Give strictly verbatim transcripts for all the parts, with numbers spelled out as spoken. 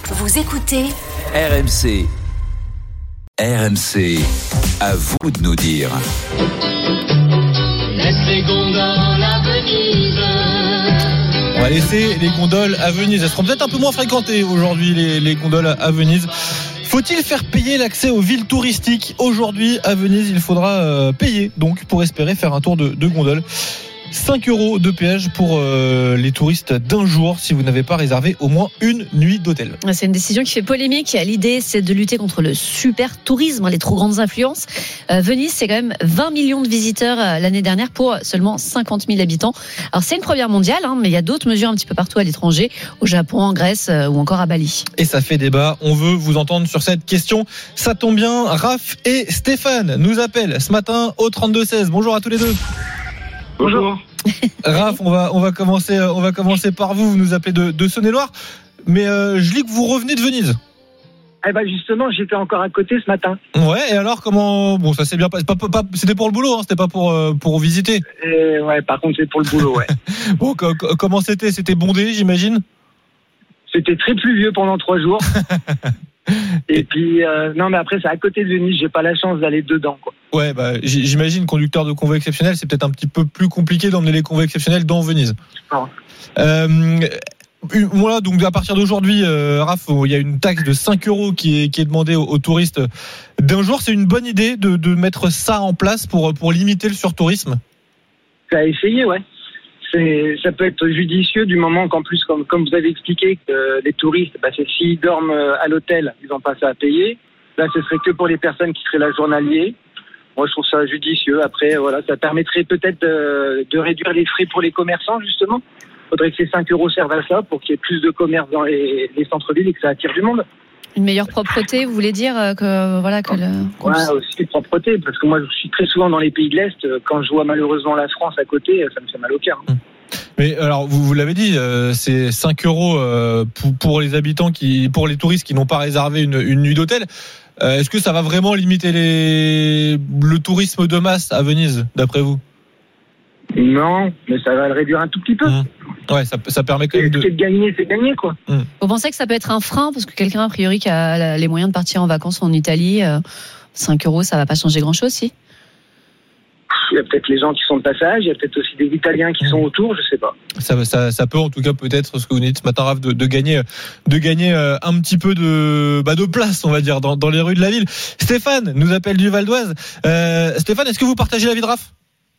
Vous écoutez R M C. R M C, à vous de nous dire. Laisse les gondoles à Venise. On va laisser les gondoles à Venise. Elles seront peut-être un peu moins fréquentées aujourd'hui, les, les gondoles à Venise. Faut-il faire payer l'accès aux villes touristiques ? Aujourd'hui, à Venise, il faudra euh, payer donc pour espérer faire un tour de, de gondole. cinq euros de péage pour euh, les touristes d'un jour si vous n'avez pas réservé au moins une nuit d'hôtel. C'est une décision qui fait polémique. L'idée, c'est de lutter contre le super tourisme, les trop grandes influences. Euh, Venise, c'est quand même vingt millions de visiteurs euh, l'année dernière pour seulement cinquante mille habitants. Alors, c'est une première mondiale, hein, mais il y a d'autres mesures un petit peu partout à l'étranger, au Japon, en Grèce euh, ou encore à Bali. Et ça fait débat. On veut vous entendre sur cette question. Ça tombe bien. Raph et Stéphane nous appellent ce matin au trente-deux seize. Bonjour à tous les deux. Bonjour. Raph, on va on va commencer on va commencer par vous. Vous nous appelez de, de Saône-et-Loire, mais euh, je lis que vous revenez de Venise. Eh ben justement, j'étais encore à côté ce matin. Ouais. Et alors comment bon ça s'est bien passé. Pas, pas, c'était pour le boulot, hein, c'était pas pour euh, pour visiter. Et ouais, par contre c'est pour le boulot, ouais. Bon, co- comment c'était C'était bondé, j'imagine. C'était très pluvieux pendant trois jours. Et puis euh, non, mais après c'est à côté de Venise, j'ai pas la chance d'aller dedans, quoi. Ouais, bah j'imagine conducteur de convoi exceptionnel, c'est peut-être un petit peu plus compliqué d'emmener les convois exceptionnels dans Venise. Non. Euh, Voilà, donc à partir d'aujourd'hui, euh, Raph, il y a une taxe de cinq euros qui est, qui est demandée aux, aux touristes d'un jour. C'est une bonne idée de, de mettre ça en place pour, pour limiter le surtourisme. Ça a essayé, ouais. C'est, ça peut être judicieux du moment qu'en plus, comme, comme vous avez expliqué, que euh, les touristes, bah, c'est, s'ils dorment à l'hôtel, ils n'ont pas ça à payer. Là, ce serait que pour les personnes qui seraient là journaliers. Moi, je trouve ça judicieux. Après, voilà, ça permettrait peut-être de, de réduire les frais pour les commerçants, justement. Il faudrait que ces cinq euros servent à ça pour qu'il y ait plus de commerce dans les, les centres-villes et que ça attire du monde. Une meilleure propreté, vous voulez dire que voilà que le... Ouais, aussi propreté, parce que moi je suis très souvent dans les pays de l'Est. Quand je vois malheureusement la France à côté, ça me fait mal au cœur. Mais alors, vous, vous l'avez dit, euh, c'est cinq euros euh, pour, pour les habitants qui, pour les touristes qui n'ont pas réservé une, une nuit d'hôtel. Euh, est-ce que ça va vraiment limiter les, le tourisme de masse à Venise, d'après vous ? Non, mais ça va le réduire un tout petit peu. Mmh. Ouais, ça, ça permet quand même de... C'est de gagner, c'est gagner, quoi. Mmh. Vous pensez que ça peut être un frein, parce que quelqu'un, a priori, qui a les moyens de partir en vacances en Italie, euh, cinq euros, ça va pas changer grand-chose, si ? Il y a peut-être les gens qui sont de passage, il y a peut-être aussi des Italiens qui sont autour, je sais pas. Ça, ça, ça peut en tout cas peut-être ce que vous dites ce matin, Raph, de, de gagner, de gagner un petit peu de, bah, de place, on va dire, dans, dans les rues de la ville. Stéphane nous appelle du Val d'Oise. Euh, Stéphane, est-ce que vous partagez l'avis de Raph ?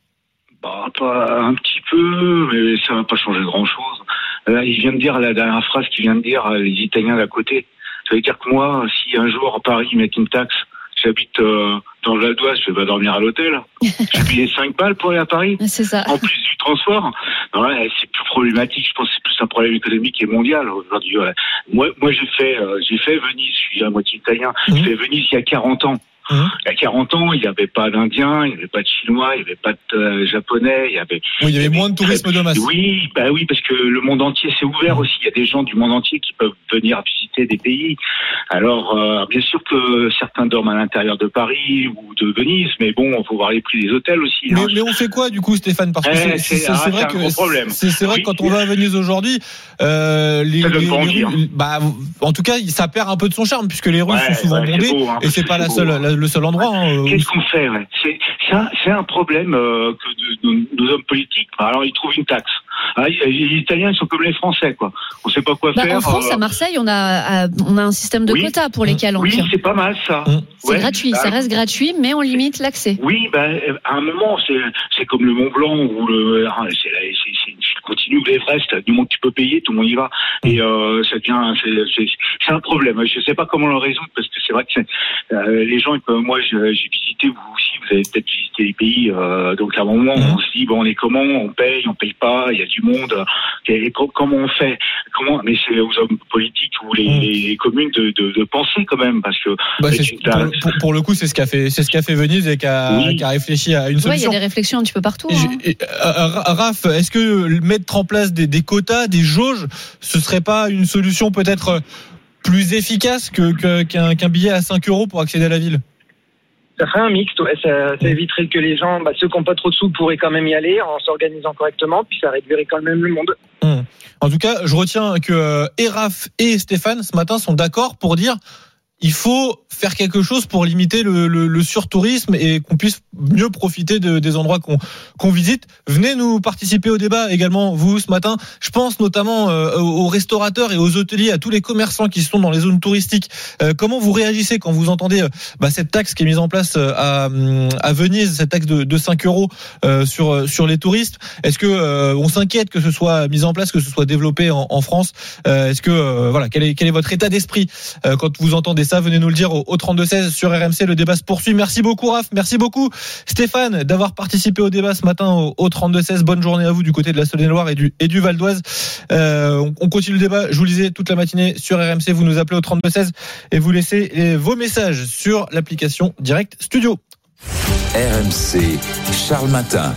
Bah, pas un petit peu, mais ça va pas changer grand-chose. Là, il vient de dire la dernière phrase qu'il vient de dire, les Italiens d'à côté. Ça veut dire que moi, si un jour à Paris ils mettent une taxe, j'habite euh, dans le Val d'Oise, je vais pas dormir à l'hôtel. Je vais payer cinq balles pour aller à Paris. C'est ça. En plus du transport. Non, là, c'est plus problématique. Je pense que c'est plus un problème économique et mondial aujourd'hui. Ouais. Moi, moi, j'ai fait, euh, j'ai fait Venise. Je suis à moitié italien. Mmh. J'ai fait Venise il y a quarante ans. Mmh. Il y a quarante ans, il n'y avait pas d'Indiens, il n'y avait pas de Chinois, il n'y avait pas de euh, Japonais, il y avait. Oui, il y avait moins de tourisme de masse. Oui, bah oui, parce que le monde entier s'est ouvert mmh. aussi. Il y a des gens du monde entier qui peuvent venir visiter des pays. Alors, euh, bien sûr que certains dorment à l'intérieur de Paris ou de Venise, mais bon, il faut voir les prix des hôtels aussi. Mais, hein. mais on fait quoi du coup, Stéphane ? Parce que eh, c'est, c'est, c'est, ah, c'est vrai c'est que un gros problème. c'est, c'est vrai oui. que quand on va à Venise aujourd'hui, euh, les, ça les, les rues, bah, en tout cas, ça perd un peu de son charme puisque les rues ouais, sont souvent ouais, bondées beau, hein, et c'est pas la beau, seule, hein. la, le seul endroit. Hein. Qu'est-ce qu'on fait ouais. c'est, c'est, un, c'est un problème euh, que de, de, nos hommes politiques. Alors ils trouvent une taxe. Ah, les Italiens ils sont comme les Français, quoi. On sait pas quoi bah, faire. En France, euh... à Marseille, on a on a un système de oui. quotas pour les calanques. Oui, c'est pas mal ça. Mmh. C'est ouais. gratuit, bah, ça reste gratuit, mais on limite l'accès. Oui, ben bah, à un moment, c'est c'est comme le Mont Blanc ou le c'est c'est, c'est une chute continue, l'Everest. Du moment que tu peux payer, tout le monde y va. Et euh, ça devient c'est, c'est c'est un problème. Je sais pas comment le résoudre parce que c'est vrai que c'est, euh, les gens, moi j'ai, j'ai visité, vous aussi, vous avez peut-être visité les pays. Euh, donc à un moment, mmh. on se dit bon, on est comment, on paye, on paye pas, il y a du monde. Et comment on fait comment, mais c'est aux hommes politiques ou les, mmh. les communes de, de, de penser quand même parce que bah, c'est, pour, pour, pour le coup c'est ce qu'a fait c'est ce qu'a fait Venise et qui a, oui. qui a réfléchi à une solution. Ouais, il y a des réflexions un petit peu partout. Hein. Et, et, euh, Raph, est-ce que mettre en place des, des quotas, des jauges, ce serait pas une solution peut-être plus efficace que, que, qu'un, qu'un billet à cinq euros pour accéder à la ville ? Ça ferait un mixte, ouais. Ça, ça éviterait que les gens, bah, ceux qui n'ont pas trop de sous pourraient quand même y aller en s'organisant correctement, puis ça réduirait quand même le monde. Mmh. En tout cas, je retiens que euh, Eraf et Stéphane ce matin sont d'accord pour dire il faut faire quelque chose pour limiter le, le, le surtourisme et qu'on puisse mieux profiter de, des endroits qu'on, qu'on visite. Venez nous participer au débat également, vous, ce matin. Je pense notamment euh, aux restaurateurs et aux hôteliers, à tous les commerçants qui sont dans les zones touristiques. Euh, comment vous réagissez quand vous entendez euh, bah, cette taxe qui est mise en place euh, à, à Venise, cette taxe de, de cinq euros euh, sur, sur les touristes? Est-ce que euh, on s'inquiète que ce soit mis en place, que ce soit développé en, en France? euh, Est-ce que euh, voilà, quel est, quel est votre état d'esprit euh, quand vous entendez ça? Venez nous le dire au, au trente-deux seize sur R M C. Le débat se poursuit. Merci beaucoup Raph, merci beaucoup Stéphane d'avoir participé au débat ce matin au, au trente-deux seize. Bonne journée à vous du côté de la Saône-et-Loire et du, et du Val d'Oise. Euh, on, on continue le débat, je vous le disais, toute la matinée sur R M C. Vous nous appelez au trente-deux seize et vous laissez les, vos messages sur l'application Direct Studio. R M C, Charles Matin.